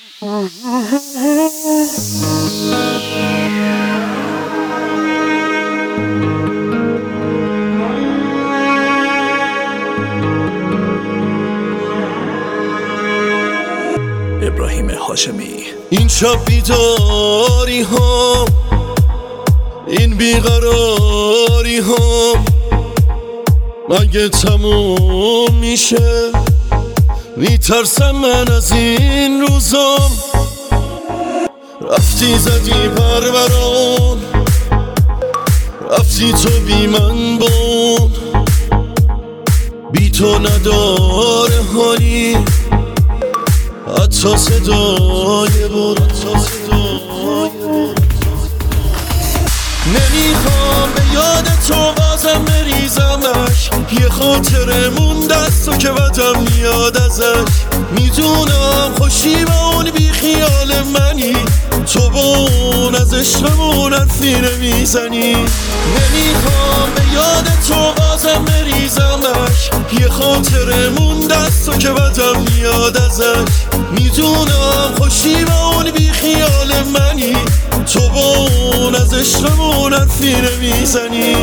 ابراهیم هاشمی. این شب بیداری ها، این بیقراری ها مگه تموم میشه؟ میترسم من از این روزام. رفتی زدی پروران، رفتی تو بی من بون، بی تو نداره حالی حتی صدای بود. نمیخوام به یاد تو بازم بریزمش، یه خاطره مونده است تو که بدم میاد ازش. میدونم خوشی با اون بی خیال منی، تو با اون از عشقمون حرفی نمیزنی. نمیخوام به یاد تو بازم بریزمش، یه خاطره مونده است تو که بدم میاد ازش. میدونم خوشی با اون بی خیال منی، تو با اون از عشقمون حرفی نمیزنی.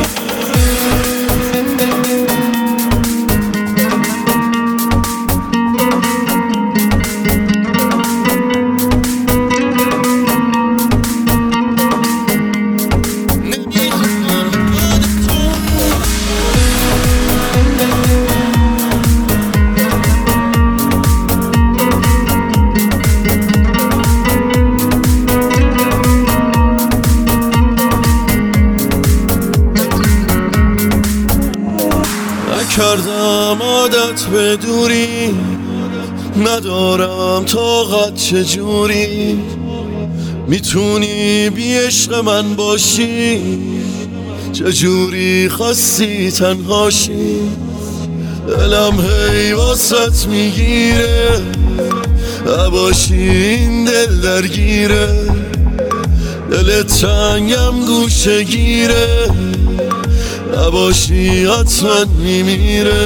کردم عادت به دوری، ندارم طاقت چجوری میتونی بی عشق من باشی، چجوری خواستی تنهاشی. دلم هی واسط میگیره، نباشی این دل درگیره. دلت تنگم گوشه گیره، نباشی حتما میمیره.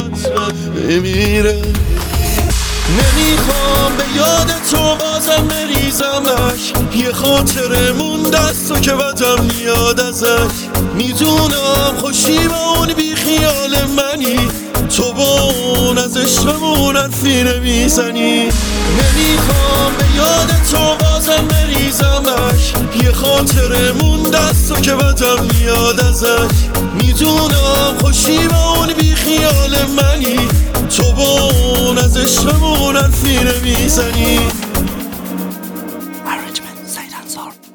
نمیخوام به یاد تو بازم بریزمش، یه خاطره مونده است تو که بدم میاد ازش. میدونم خوشی با اون بی خیال منی، تو با اون از عشقمون حرفی نمیزنی. نمیخوام به یاد تو بازم بریزمش، یه خاطره مونده است تو که بدم میاد ازش. میدونم خوشی با اون بی خیال منی، تو با اون از عشقمون حرفی نمیزنی. Arrangement سید انصار.